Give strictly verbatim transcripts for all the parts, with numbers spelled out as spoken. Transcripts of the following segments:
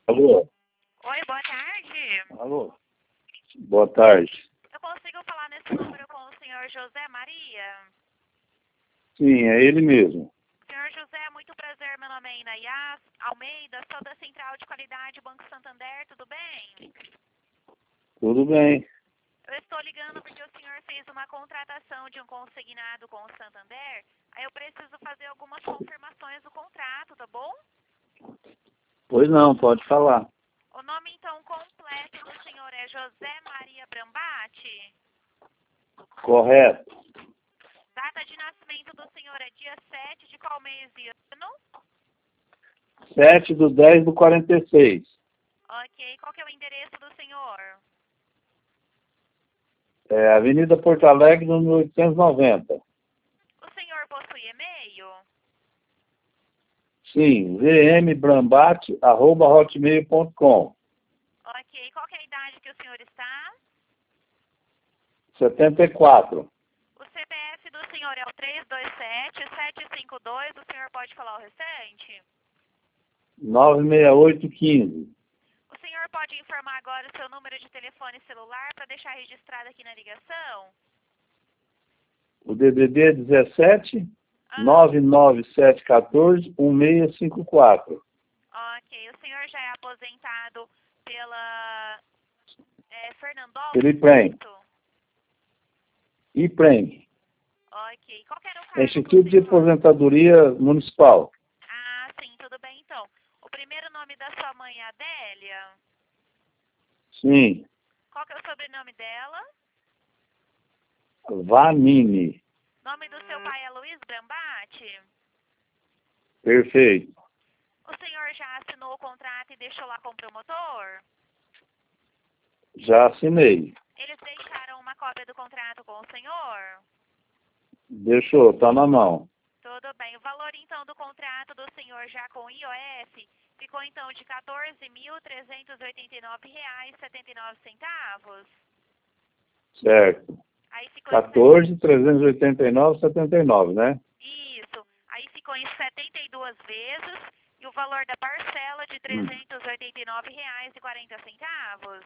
Alô? Oi, boa tarde. Alô? Boa tarde. Eu consigo falar nesse número com o senhor José Maria? Sim, é ele mesmo. Senhor José, muito prazer. Meu nome é Inayás Almeida, sou da Central de Qualidade Banco Santander, tudo bem? Tudo bem. Eu estou ligando porque o senhor fez uma contratação de um consignado com o Santander. Aí eu preciso fazer algumas confirmações do contrato, tá bom? Pois não, pode falar. O nome, então, completo do senhor é José Maria Brambati? Correto. Data de nascimento do senhor é dia sete de qual mês e ano? sete do dez do quarenta e seis. Ok. Qual que é o endereço do senhor? É Avenida Porto Alegre, número oitocentos e noventa. O senhor possui e-mail? Sim, vmbrambate arroba hotmail ponto com. Ok. Qual que é a idade que o senhor está? setenta e quatro. O C P F do senhor é o três dois sete, sete cinco dois. O senhor pode falar o restante? nove seis oito um cinco. O senhor pode informar agora o seu número de telefone celular para deixar registrado aqui na ligação? O D D D é dezessete, Ah, nove nove sete um quatro, um seis cinco quatro. ok. O senhor já é aposentado pela é, Fernandópolis? Felipe Prem. E Prem. Ok. Qual que era o cargo do Instituto de senhor? Aposentadoria Municipal. Ah, sim, tudo bem então. O primeiro nome da sua mãe é Adélia? Sim. Qual que é o sobrenome dela? Vanini. Nome do seu pai é Luiz Brambati? Perfeito. O senhor já assinou o contrato e deixou lá com o promotor? Já assinei. Eles deixaram uma cópia do contrato com o senhor? Deixou, tá na mão. Tudo bem. O valor então do contrato do senhor já com o I O F ficou então de quatorze mil trezentos e oitenta e nove reais e setenta e nove centavos. Certo. Aí ficou quatorze, trezentos e oitenta e nove, setenta e nove, né? Isso. Aí ficou em setenta e duas vezes e o valor da parcela de trezentos e oitenta e nove reais e quarenta centavos.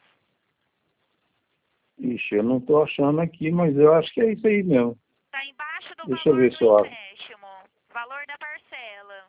Ixi, eu não tô achando aqui, mas eu acho que é isso aí mesmo. Está embaixo do Deixa eu valor ver do se eu abro. empréstimo. Valor da parcela.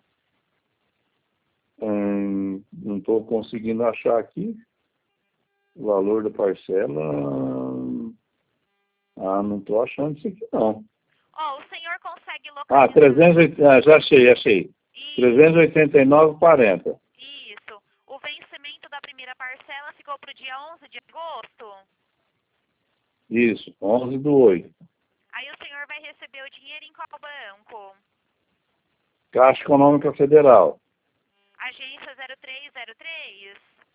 Hum, não tô conseguindo achar aqui. O valor da parcela. Ah, não tô achando isso aqui não. Ó, o senhor consegue Ah, localizar... trezentos e oitenta, ah, já achei, achei. Isso, trezentos e oitenta e nove, quarenta. isso. O vencimento da primeira parcela ficou para o dia onze de agosto. Isso, onze do oito. Aí o senhor vai receber o dinheiro em qual banco? Caixa Econômica Federal. Agência zero três zero três.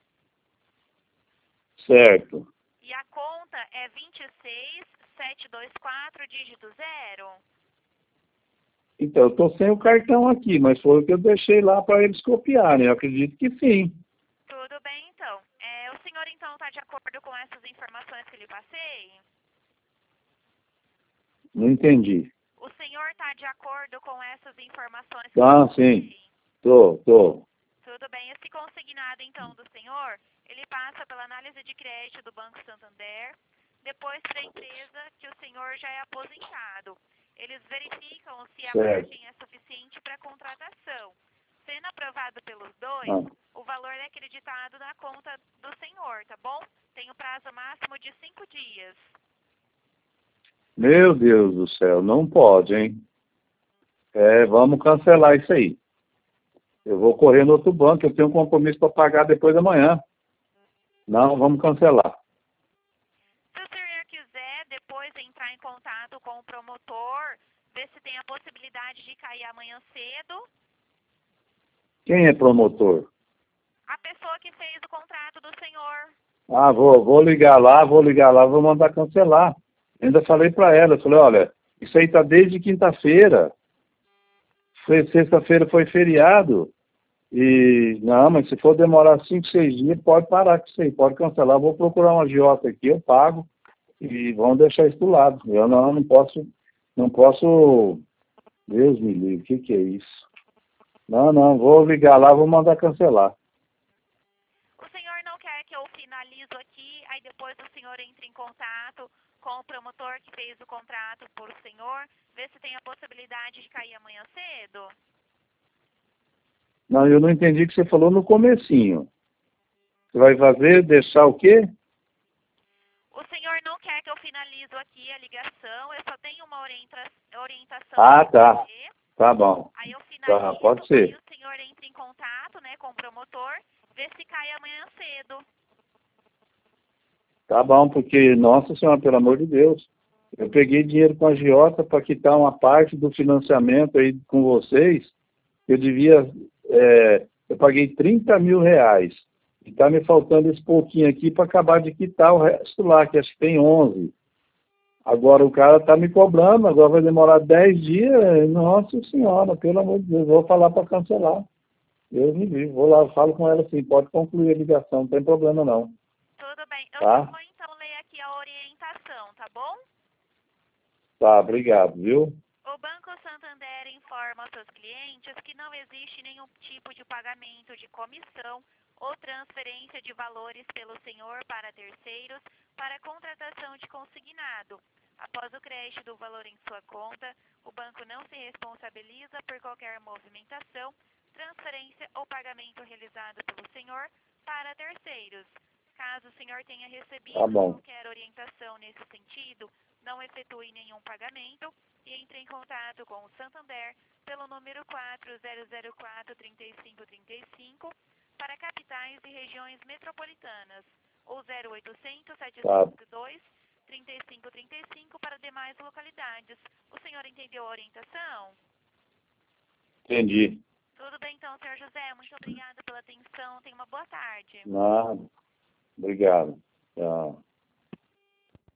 Certo. E a conta é vinte e seis, setecentos e vinte e quatro, dígito zero. Então, eu estou sem o cartão aqui, mas foi o que eu deixei lá para eles copiarem. Eu acredito que sim. Tudo bem, então. É, o senhor, então, está de acordo com essas informações que lhe passei? Não entendi. O senhor está de acordo com essas informações que Ah, lhe sim. passei? Tô, tô. Tudo bem. Esse consignado, então, do senhor, ele passa pela análise de crédito do Banco Santander, depois para a empresa que o senhor já é aposentado. Eles verificam se a Certo. margem é suficiente para a contratação. Sendo aprovado pelos dois, Ah. o valor é acreditado na conta do senhor, tá bom? Tem o prazo máximo de cinco dias. Meu Deus do céu, não pode, hein? É, vamos cancelar isso aí. Eu vou correr no outro banco, eu tenho um compromisso para pagar depois da manhã. Não, vamos cancelar. Se o senhor quiser depois entrar em contato com o promotor, ver se tem a possibilidade de cair amanhã cedo, Quem é promotor? a pessoa que fez o contrato do senhor. Ah, vou, vou ligar lá, vou ligar lá, vou mandar cancelar. Ainda falei para ela, falei, olha, isso aí tá desde quinta-feira. Foi- Sexta-feira foi feriado. E, não, mas se for demorar cinco, seis dias, pode parar com isso aí, pode cancelar. Vou procurar uma agiota aqui, eu pago e vamos deixar isso do lado. Eu não, não posso, não posso, Deus me livre, o que que é isso? Não, não, vou ligar lá, vou mandar cancelar. aí depois o senhor entra em contato com o promotor que fez o contrato por o senhor, vê se tem a possibilidade de cair amanhã cedo? Não, eu não entendi o que você falou no comecinho. Você vai fazer, deixar o quê? O senhor não quer que eu finalizo aqui a ligação, eu só tenho uma orienta orientação Ah, para tá. você. Tá bom. Aí eu Tá, finalizo, pode ser. aí o senhor entra em contato, né, com o promotor, vê se cai amanhã cedo. Tá bom, porque, nossa senhora, pelo amor de Deus, eu peguei dinheiro com a agiota para quitar uma parte do financiamento aí com vocês. Eu devia, é, eu paguei trinta mil reais. E tá me faltando esse pouquinho aqui para acabar de quitar o resto lá, que acho que tem onze. Agora o cara tá me cobrando, agora vai demorar dez dias. Nossa senhora, pelo amor de Deus, vou falar para cancelar. Eu me vi, vou lá, falo com ela assim, pode concluir a ligação, não tem problema não. Tudo bem, eu Tá? só vou então ler aqui a orientação, tá bom? Tá, obrigado, viu? O Banco Santander informa aos seus clientes que não existe nenhum tipo de pagamento de comissão ou transferência de valores pelo senhor para terceiros para contratação de consignado. Após o crédito do valor em sua conta, o banco não se responsabiliza por qualquer movimentação, transferência ou pagamento realizado pelo senhor para terceiros. Caso o senhor tenha recebido Tá bom. qualquer orientação nesse sentido, não efetue nenhum pagamento e entre em contato com o Santander pelo número quatro zero zero quatro, três cinco três cinco para capitais e regiões metropolitanas ou zero oitocentos, setecentos e dois, trinta e cinco trinta e cinco para demais localidades. O senhor entendeu a orientação? Entendi. Tudo bem então, senhor José. Muito obrigada pela atenção. Tenha uma boa tarde. Nada. Obrigado. Tchau.